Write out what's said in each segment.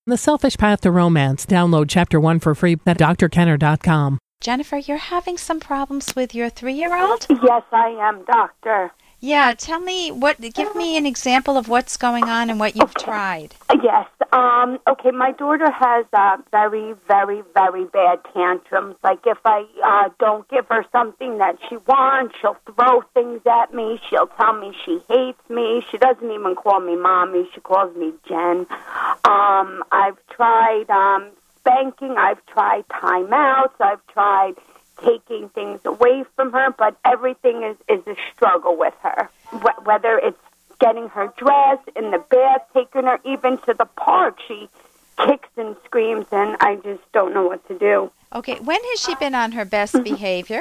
The Selfish Path to Romance. Download Chapter 1 for free at drkenner.com. Jennifer, you're having some problems with your 3-year-old? Yes, I am, doctor. Yeah, give me an example of what's going on and what you've tried. Yes, okay, my daughter has very, very, very bad tantrums. Like if I don't give her something that she wants, she'll throw things at me. She'll tell me she hates me. She doesn't even call me mommy. She calls me Jen. I've tried spanking. I've tried timeouts. I've tried taking things away from her, but everything is a struggle with her. Whether it's getting her dressed, in the bath, taking her even to the park, she kicks and screams, and I just don't know what to do. Okay, when has she been on her best behavior?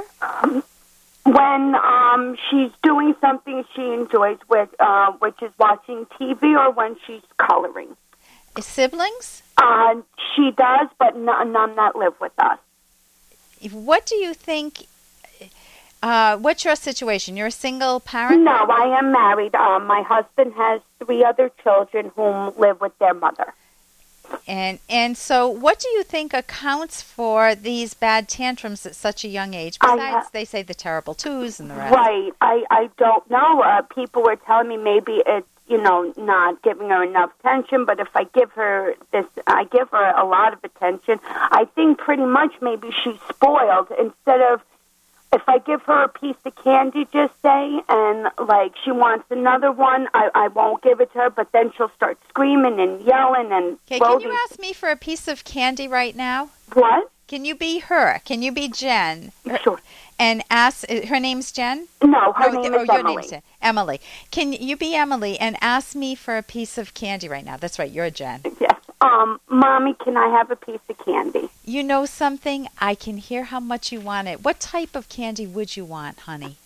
When she's doing something she enjoys, which is watching TV, or when she's coloring. Siblings? She does, but none that live with us. What do you think, what's your situation? You're a single parent? No, I am married. My husband has 3 other children whom live with their mother. And so what do you think accounts for these bad tantrums at such a young age? Besides, they say the terrible twos and the rest. Right. I don't know. People were telling me maybe it's, not giving her enough attention, but if I give her I give her a lot of attention. I think pretty much maybe she's spoiled. Instead of, if I give her a piece of candy, just say, and like she wants another one, I won't give it to her, but then she'll start screaming and yelling and... Okay, can you ask me for a piece of candy right now? What? Can you be her? Can you be Jen? Sure. And ask, her name's Jen? No, her name is your Emily. Name's Jen. Emily. Can you be Emily and ask me for a piece of candy right now? That's right, you're Jen. Yes. Mommy, can I have a piece of candy? You know something? I can hear how much you want it. What type of candy would you want, honey?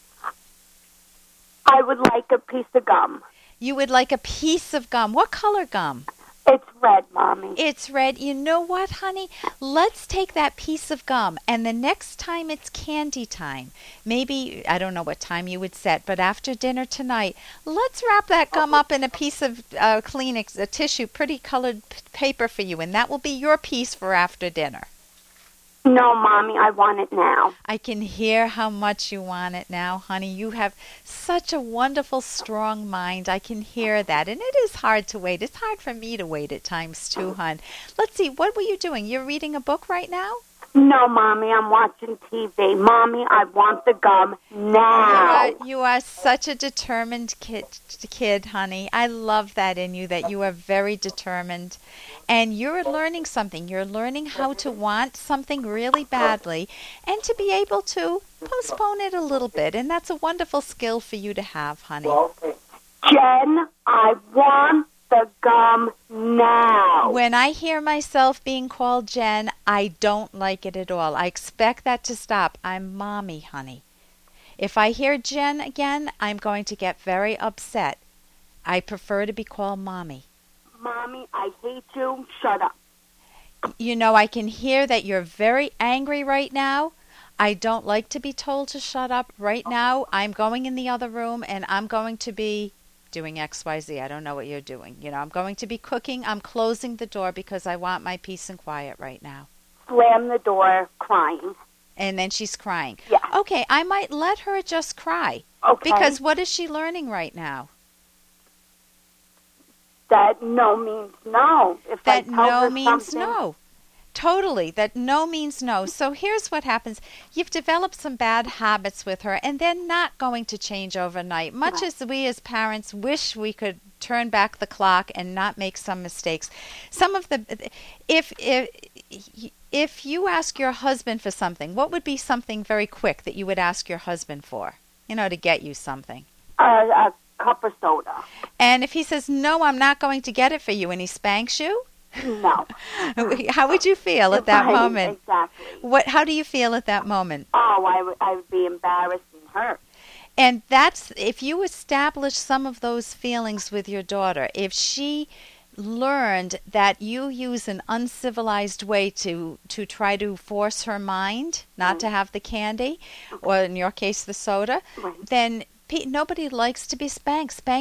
I would like a piece of gum. You would like a piece of gum. What color gum? It's red, Mommy. It's red. You know what, honey? Let's take that piece of gum, and the next time it's candy time, maybe, I don't know what time you would set, but after dinner tonight, let's wrap that gum up in a piece of Kleenex, a tissue, pretty colored paper for you, and that will be your piece for after dinner. No, Mommy, I want it now. I can hear how much you want it now, honey. You have such a wonderful, strong mind. I can hear that. And it is hard to wait. It's hard for me to wait at times, too, hon. Let's see, what were you doing? You're reading a book right now? No, Mommy, I'm watching TV. Mommy, I want the gum now. You are such a determined kid, honey. I love that in you, that you are very determined. And you're learning something. You're learning how to want something really badly and to be able to postpone it a little bit. And that's a wonderful skill for you to have, honey. Jen, I want the gum now. When I hear myself being called Jen, I don't like it at all. I expect that to stop. I'm Mommy, honey. If I hear Jen again, I'm going to get very upset. I prefer to be called Mommy. Mommy, I hate you. Shut up. You know, I can hear that you're very angry right now. I don't like to be told to shut up. Right now, I'm going in the other room, and I'm going to be doing XYZ. I don't know what you're doing. I'm going to be cooking. I'm closing the door because I want my peace and quiet right now. Slam the door, crying. And then she's crying. Yeah. Okay, I might let her just cry. Okay. Because what is she learning right now? That no means no. If that I tell no her means something... no. Totally. That no means no. So here's what happens. You've developed some bad habits with her, and they're not going to change overnight. Much as we as parents wish we could turn back the clock and not make some mistakes. Some of the... If you ask your husband for something, what would be something very quick that you would ask your husband for? To get you something. A cup of soda. And if he says, no, I'm not going to get it for you, and he spanks you? No. How would you feel at that moment? Exactly. How do you feel at that moment? Oh, I would be embarrassed and hurt. And that's, if you establish some of those feelings with your daughter, if she learned that you use an uncivilized way to try to force her mind not to have the candy, or in your case the soda, then nobody likes to be spanked. Spanking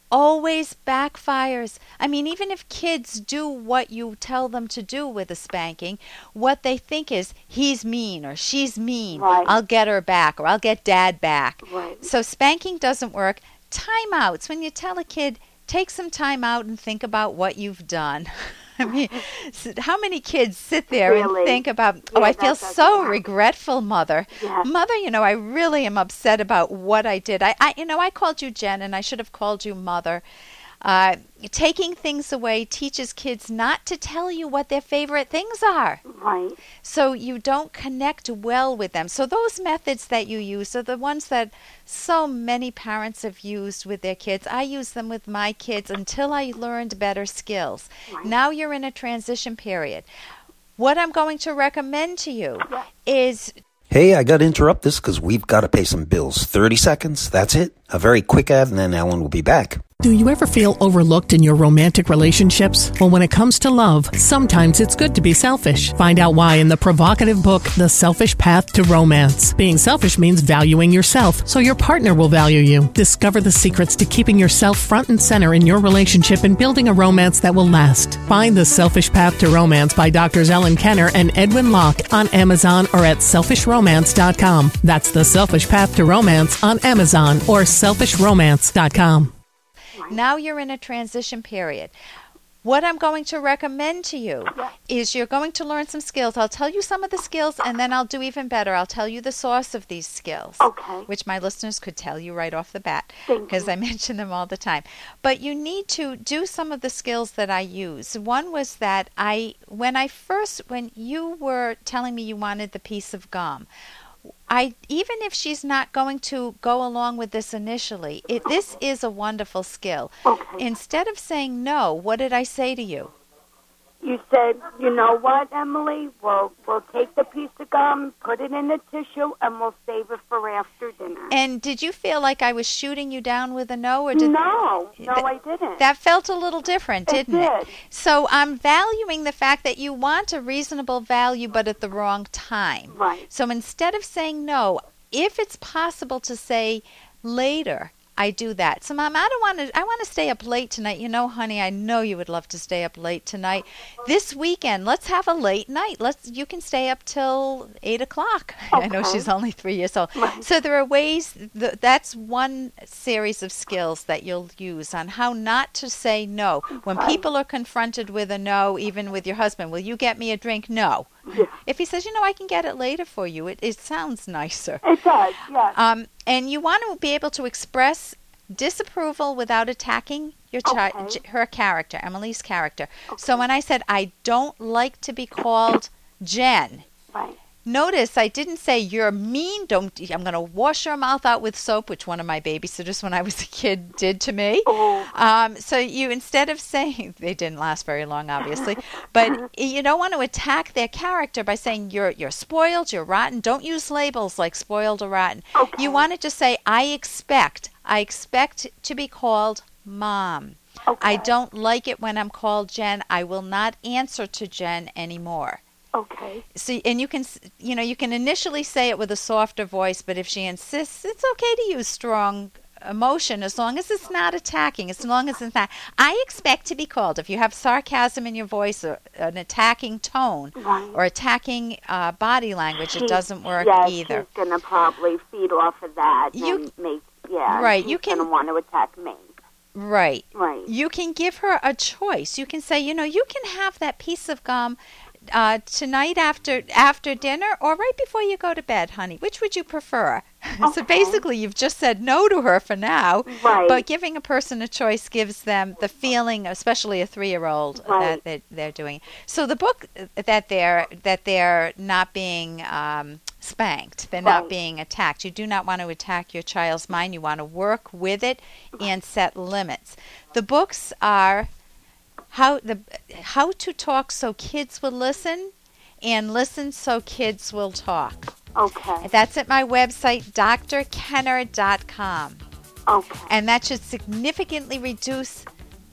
always backfires. I mean, even if kids do what you tell them to do with a spanking, what they think is, he's mean or she's mean. Right. I'll get her back or I'll get dad back. Right. So spanking doesn't work. Timeouts. When you tell a kid, take some time out and think about what you've done. I mean, how many kids sit there Really? and think about, Yeah, I that feel doesn't so happen. regretful, Mother. Yes. Mother, I really am upset about what I did. I called you Jen, and I should have called you Mother. Taking things away teaches kids not to tell you what their favorite things are. Right. So you don't connect well with them. So those methods that you use are the ones that so many parents have used with their kids. I use them with my kids until I learned better skills. Right. Now you're in a transition period. What I'm going to recommend to you Yeah. is Hey, I got to interrupt this because we've got to pay some bills. 30 seconds, that's it. A very quick ad, and then Ellen will be back. Do you ever feel overlooked in your romantic relationships? Well, when it comes to love, sometimes it's good to be selfish. Find out why in the provocative book, The Selfish Path to Romance. Being selfish means valuing yourself, so your partner will value you. Discover the secrets to keeping yourself front and center in your relationship and building a romance that will last. Find The Selfish Path to Romance by Drs. Ellen Kenner and Edwin Locke on Amazon or at selfishromance.com. That's The Selfish Path to Romance on Amazon or selfishromance.com. now you're in a transition period. What I'm going to recommend to you is you're going to learn some skills. I'll tell you some of the skills, and then I'll do even better. I'll tell you the source of these skills, Okay. which my listeners could tell you right off the bat Thank because you. I mention them all the time. But you need to do some of the skills that I use. One was that when you were telling me you wanted the piece of gum, even if she's not going to go along with this initially, this is a wonderful skill. Okay. Instead of saying no, what did I say to you? You said, you know what, Emily? We'll take the piece of gum, put it in a tissue, and we'll save it for after dinner. And did you feel like I was shooting you down with a no, or No, I didn't. that felt a little different, It didn't it? did. So I'm valuing the fact that you want a reasonable value, but at the wrong time. Right. So instead of saying no, if it's possible to say later, I do that. So, Mom, I want to stay up late tonight. You know, honey, I know you would love to stay up late tonight. This weekend, let's have a late night. You can stay up till 8 o'clock. I know Okay. she's only 3 years old. Right. So there are ways, that's one series of skills that you'll use on how not to say no. When Right. people are confronted with a no, even with your husband, will you get me a drink? No. Yeah. If he says, I can get it later for you, it sounds nicer. It does, yes. And you want to be able to express disapproval without attacking your Okay. her character, Emily's character. So when I said, I don't like to be called Jen, Right. notice I didn't say you're mean. I'm going to wash your mouth out with soap, which one of my babysitters when I was a kid did to me. Oh. So you, instead of saying, they didn't last very long, obviously, but you don't want to attack their character by saying you're spoiled, you're rotten. Don't use labels like spoiled or rotten. Okay. You want to just say, I expect to be called Mom. Okay. I don't like it when I'm called Jen. I will not answer to Jen anymore. Okay. So, and you can initially say it with a softer voice, but if she insists, it's okay to use strong emotion as long as it's not attacking, as long as it's not. I expect to be called. If you have sarcasm in your voice or an attacking tone Right. or attacking body language, it doesn't work either. She's going to probably feed off of that and make, Right, she's you can- going to want to attack me. Right. Right. You can give her a choice. You can say, you can have that piece of gum tonight after dinner or right before you go to bed, honey. Which would you prefer? So Okay. basically, you've just said no to her for now. Right. But giving a person a choice gives them the feeling, especially a 3-year-old, Right. that they're doing. So the book that they're not being spanked, they're not Right. being attacked. You do not want to attack your child's mind. You want to work with it and set limits. The books are how to talk so kids will listen and listen so kids will talk. Okay. That's at my website, drkenner.com. Okay. And that should significantly reduce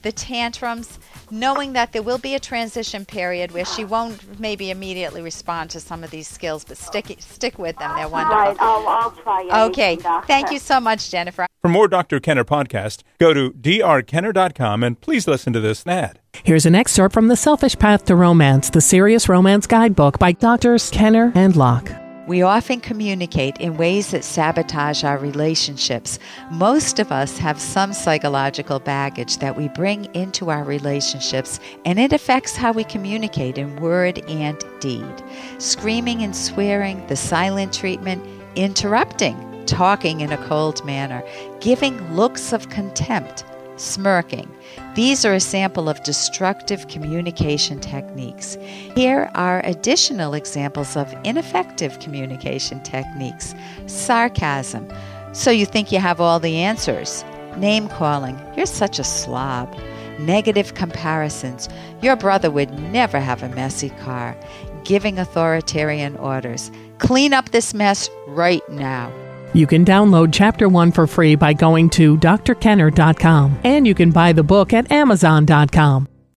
the tantrums, knowing that there will be a transition period where she won't maybe immediately respond to some of these skills, but stick with them. They're wonderful. Right, I'll try anything, Okay, Doctor. thank you so much, Jennifer. For more Dr. Kenner podcast, go to drkenner.com and please listen to this ad. Here's an excerpt from The Selfish Path to Romance, the Serious Romance Guidebook by Drs. Kenner and Locke. We often communicate in ways that sabotage our relationships. Most of us have some psychological baggage that we bring into our relationships, and it affects how we communicate in word and deed. Screaming and swearing, the silent treatment, interrupting, talking in a cold manner, giving looks of contempt, smirking. These are a sample of destructive communication techniques. Here are additional examples of ineffective communication techniques. Sarcasm. So you think you have all the answers. Name calling. You're such a slob. Negative comparisons. Your brother would never have a messy car. Giving authoritarian orders. Clean up this mess right now. You can download Chapter 1 for free by going to drkenner.com, and you can buy the book at amazon.com.